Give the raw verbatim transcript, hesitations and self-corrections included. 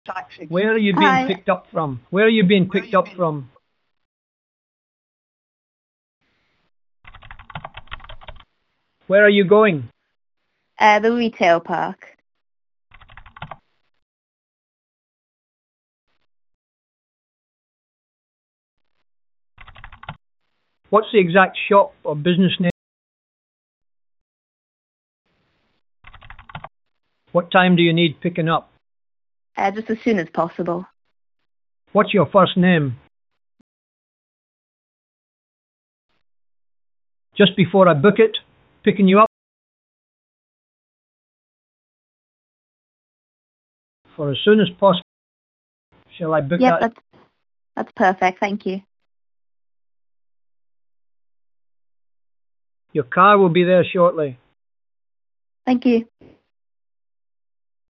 Taxi. Where are you being Hi. picked up from? Where are you being picked up from? Where are you going? Uh, the retail park. What's the exact shop or business name? What time do you need picking up? Uh, just as soon as possible. What's your first name? Just before I book it, picking you up for as soon as possible. Shall I book Yep, that? that's, that's perfect. Thank you. Your car will be there shortly. Thank you.